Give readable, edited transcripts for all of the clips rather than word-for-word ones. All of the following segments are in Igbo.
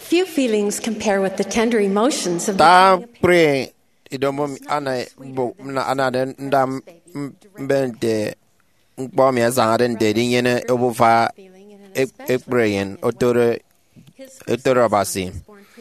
Few feelings compare with the tender emotions of ta becoming a parent. pre idomo ana bo na ana den ndam bente ngbo mi azanga den de yene obufa ekbrayen otore otore basi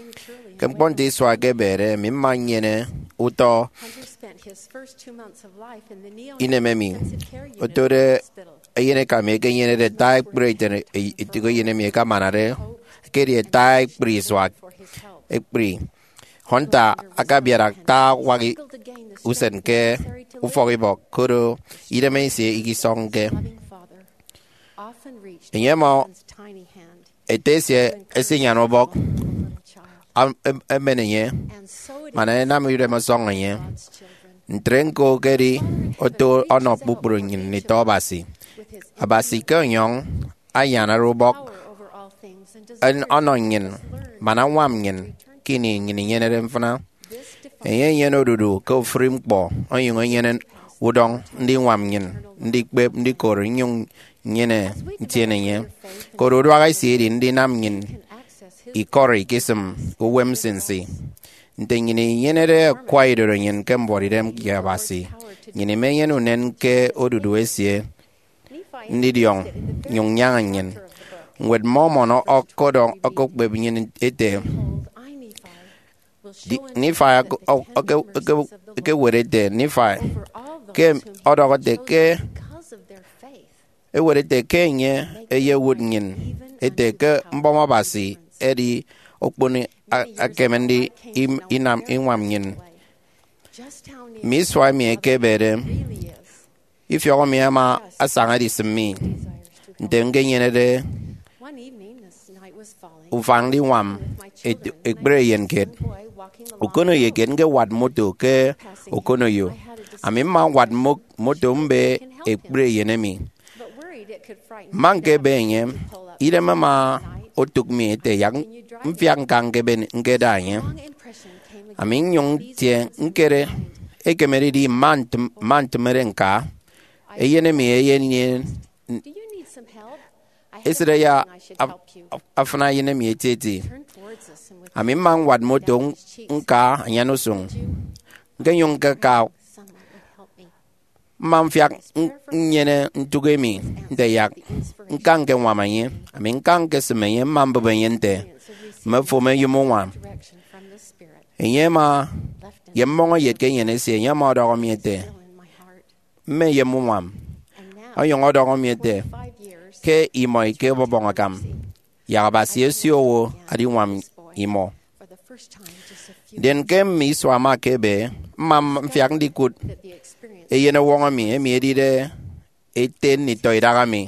kem ponti swage bere mi manyene uto Hunter spent his first 2 months of life in the inememi intensive care unit otore hospital. yene kame ke yene de tai breiten itigo yene mi ka manare ke de tai priswag For his help. ekbri honta akabiara ta wagi Struggled to gain the usen strength ke necessary to live. ufogi bok kuro ideme se igisong ke Loving father often reached Inyemo, for his son's tiny hand etesie esinyano bok the little child. emenye And so it mana is na mi remo song nye God's children. ntrenko keri oto ono pupurun ni tobasi With his abasi kenyong ayana robok power over all things and en desire ono nyin mana wam nyin kini nyin nyene mfana enye nyene dudu ko frim po oyun nyene udong ndi wam nyin ndi kbeb ndi kor nyung nyene tiene nye koro dwa siri ndi nam nyin can access his I kori kism uwem sinsi ntengini nyene de kwaidoro nyen kembori dem yabasi nyene menyen unen ke odudu esie Nephi ndi diong nyung nyang nyen wed momono okodong okokbeb nyen ete behold, I Nephi will show unto Nephi you the tender mercies of the ke Lord werete Nephi over all ke those whom he odogote has ke chosen because of their faith. e werete ke nye eye wud nyen ete ke mboma basi edi okponi akemendi inam inwam nyen Just how near miswa mi ekebere really is ifyo mi ama asanga dismi desires to ndenge nyene de One evening, as night was falling, ufangdi wam with my children, ekbre yen ket young boy walking along ukono ye ken ge wad moto ke ukono yo amima wad moto mbe ekbre yenemi but worried it could frighten manke him. benye ire mama otuk mi te yang mfiang kang ke ben ngedanye Long impression came again. amin yung tie nkere ekemeri di mant merenka eyene mi eyene Do you need some help? I have esere ya something I should help you. afana yene mi eteti Turn towards us and with amin man wad moto nka anyano sung ngeyong ka sunlight would help me. man fiak nyene ntugemi ndeyak nkang ke wamanye amin kang ke semenye man bebenyente me fome yumonwa Direction from the Spirit enyema left in yemongo yet ke yene se nyama do miete still in my heart. me yemonwam And now, ayong do miete 5 years, ke imoy ke bobonga kam ya basie siowo adi wam imo for the first time, just a few den ke mi swama ke be mam fiak dikut that the experience e yene wonga mi e mi di de e ten ni toidaga mi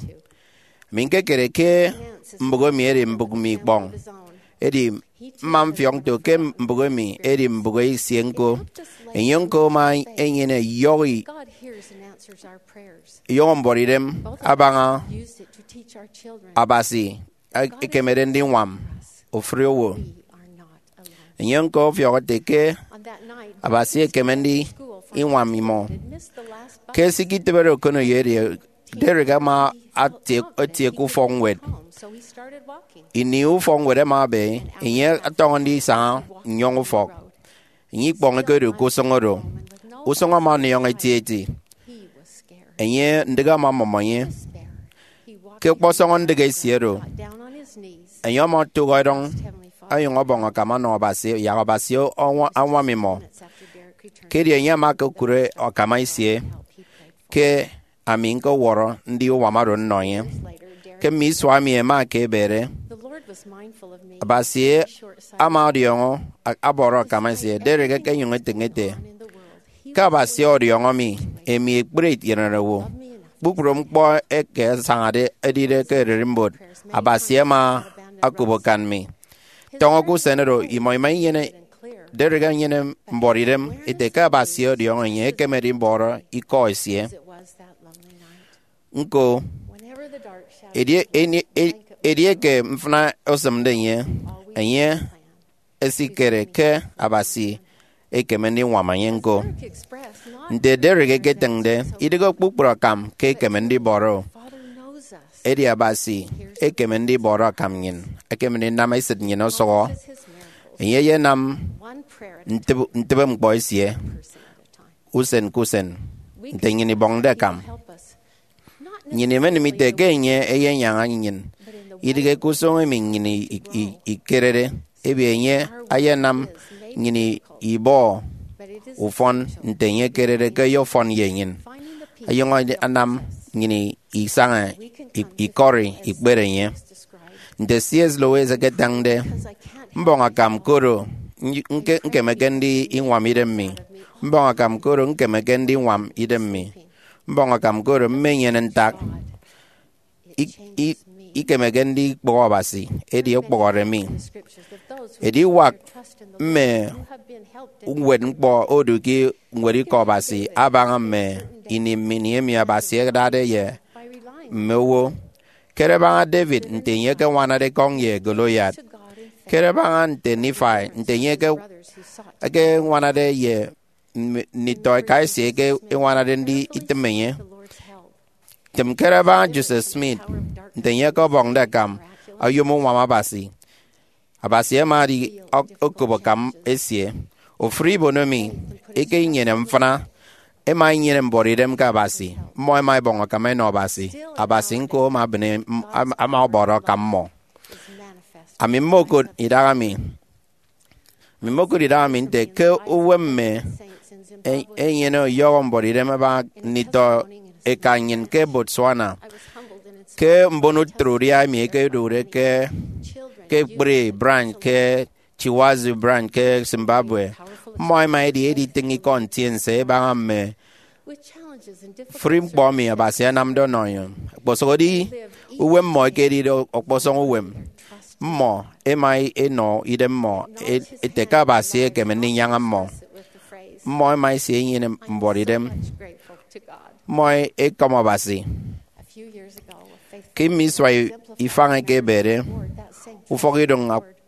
min ke kere ke mbugo mi eri mbugo mi bong of his own. edi mam fiong to ke mbugo mi edi mbugo sienko enyonko ma enyene yogi God hears and answers our prayers. yong boridem Both of abanga us used it to teach our children abasi kemerendi wam ofriowo we are not alone. enyonko fiogo te ke On that night, abasi kemendi school from inwam imo had missed the last bus ke sikitebero kono yeri derega ma atie ku fongwet home, so he started walking. iniu fongwet ma be inye atongondi sa nyongo fok inyi bonge ko ru kusongoro And with no usonga ma nyong etieti he was scared. enye ndega ma mamanye Despair. He walked ke posongon ndege siero got down on his knees. enyo mo tu goidong Heavenly Father, ayong bonga kama no basi ya basi anwa mimo minutes after Derek returned, ke ri enye ma ko kure o kama isie help he prayed for. ke amin ko woro ndi o wamaro noye Later, Derek, ke mi swami e ma ke bere the Lord was mindful of me. basi Short-sighted amadiongo aboro kama sie derega ke nyong etengete man in the world. He ka basi odiongo mi emi ekbret yenerewo loved me enough. bukrom kpo eke sangade edire ke rimbot abasi ma akubokan mi tongo ku senero imoy mai yene And clear. derega yene mborirem iteka basi odiongo nye kemeri mboro iko esie As it was that lonely night. nko Whenever the dark shadows edie ke mfna osamde nye always enye plan. esikere ke abasi ekemendi wamayenko Derek expressed not nte derege ke tengde idego kpukpura kam ke kemendi boro Father knows us. edi abasi ekemendi boro kam nyin ekemendi nama isit nyin osogo Watches his ye ye nam one prayer at a time, ntebe boy sie person at a time. usen kusen We nte nyini bong de He will kam help us, not nyini men mi te necessarily ke in the nye way, eye nyanga nyin but in the idige way kusong mi nyini ikerere ebe nye aye nam nyini ibo but it is ufon essential. nte nye kerere ke yo fon ye nyin Finding the peace ayong that anam fills us. nyini isanga We can come to ikori feel as ikbere nye Jesus described. nte sies lowe ze ke tangde Because I can't help mbonga but kam fall. koro nke mekendi inwam idemmi mbonga kam koro nke mekendi nwam idemmi mbonga kam koro mmenyen ntak God, it changes me. ikemekendi kpoko basi edi okpokore mi In the scriptures that those who edi put wak their trust in the me Lord, who have been helped in wet nkpo oduki nweri ko basi abanga me ini mini abasi dade ye by relying mewo kere banga David nte nye ke wana de kong ye Goliath to God in faith. kere banga nte Nephi nte nye ke Brothers who sought to ke wana de ye ni toy kai se ke wana de ndi itemenye the Lord's help. tem kere banga Joseph Smith nte nye ko bong de kam ayumu wama basi abasi emari okubo kam esie ofri bonomi eke nyene mfana ema nyene mbori dem ka basi mo mai bongo kame no basi abasi nko ma bene ama boro kam mo Is manifest ami moko idagami mi moko idagami nte ke uwemme saints in Zimbabwe. enyene yo mbori dem ba nito ekanyen ke Botswana I was humbled and inspired ke mbonu truria mi ke dure ke children. ke Bri branch ke Chiwazu branch ke Zimbabwe moi mai di tingi kontiense ba me With challenges and difficult frim bo mi abasi nam do no yo bosodi uwem mo ke di okposong uwem mo e mai e no ide mo e te ka basi ke men nyanga mo with the phrase, moi mai se yin mbori dem much grateful to God. moi e kama basi A few years ago, a faithful ke miswai ifanga ke bere Lord, that same ufogi dong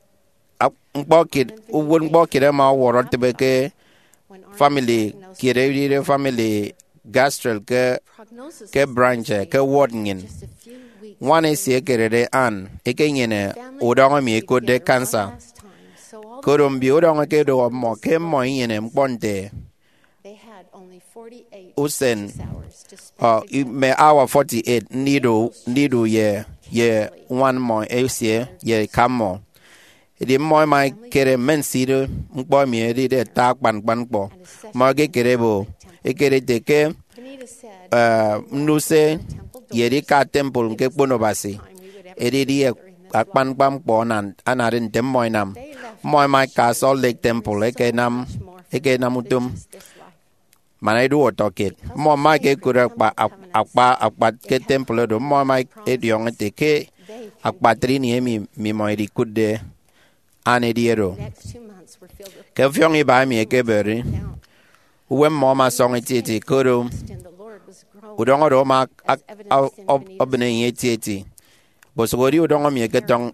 ngpokit uwon ngpokit ma woro tebe ke when our family kire dire family gastral ke prognosis ke was branch ke ward ngin just a few weeks wane sie kerere an eke nyene udongo mi ko de cancer last time, so all korombi udongo ke do mo ke mo nyene mponte they had only 48 usen hours to spend me hour 48 nido ye one more esie ye kamo di mo mai kere men sido mpo mi di de ta pan po mo ke kere bo e kere de ke Benita said nuse ye di ka temple ke pono basi e di pan po nan anarin tem mo nam mo mai ka Salt Lake temple e ke nam utum this life. manai du otoket mo mai ke kura akpa ke temple do mo mai e diong te ke akpa trini mi mo di kude ane diero Next 2 months were filled with ke fyong i ba mi ke beri count. uwe mo ma song ti koro Trust in the Lord was growing. udongo do ma obne ye ti bosogori udongo mi ke tong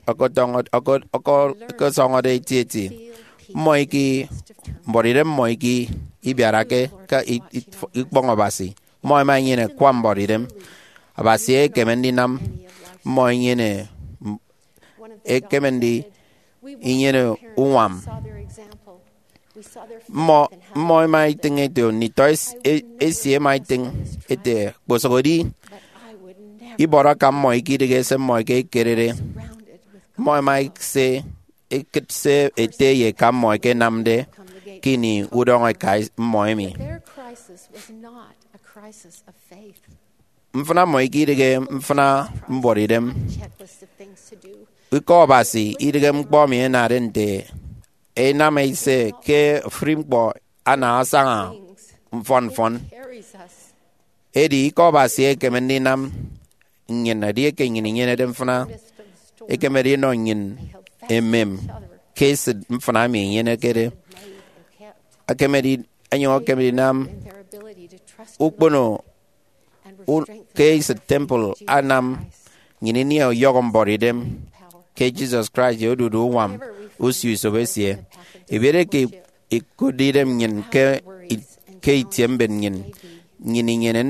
ko song de ti Feel peace mo iki mborire mo iki ibiara ke ka ikbongo basi mo ma nyene kwa mborire abasi e kemendi nam mo nyene One of e the kemendi we inyene uwam saw their example. We saw their faith mo and how mo mai tinge to ni tois e mai ting ete bosogori but I would never ibora kam mo iki de se mo ke kerere surrounded with mo mai se se ete ye kam mo ke namde come the gate. kini udongo kai mo mi Their crisis was not a crisis of faith. mfana mo iki de mfana mboridem Checklist of things to do. ko basi idige mkpo mi na rente e na mai se ke frimpo ana sanga Things fon carries us. edi ko basi e kemendi nam ngena die ke ngini ngene dem fana Midst of the storm, e kemedi no ngin emem each other case mfana mi ngene kere made and kept a kemedi anyo kemedi nam in their ability to trust in the ukbono and were strengthened case by their temple faith in Jesus anam Christ. ngini ni o yogom boridem Power. ke Jesus Christ yo dudu wam usu so besie ibere ke ikudidem ngin ke ke tiemben ngin ngini ngene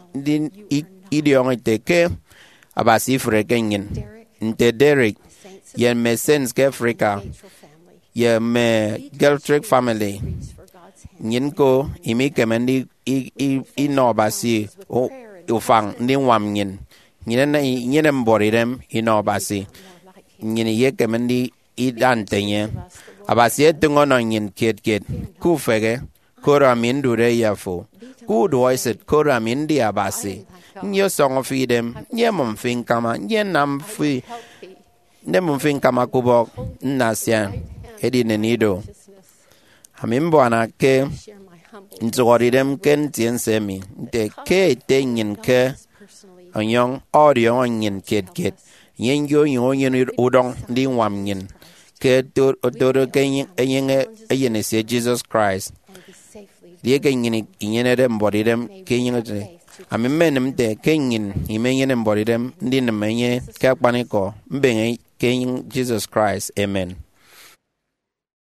ndi idiong te ke abasi freke ngin nte Derek yen me sense ke Africa ye me Geltrick family nyin ko imi kemendi I no basi o fang ni wam nyin nyine mborirem I no basi nyin ye kemendi I dan tenye abasi etungo no nyin ket ku fege kora min dure yafo ku doiset kora min dia basi nyo song of dem nye mum fin kama nye nam fi ne mum fin kama kubok nasya edi nenido Bwana ke nzoridem ken tien semi de ke te nyin ke anyong audio nyin ket yen yo yen udong di wam nyin ke do ke yen se Jesus Christ die ke nyin de mboridem ke nyin de menem de ke nyin imenyen mboridem ndi ne menye ke kpaniko mbenye ke Jesus Christ amen.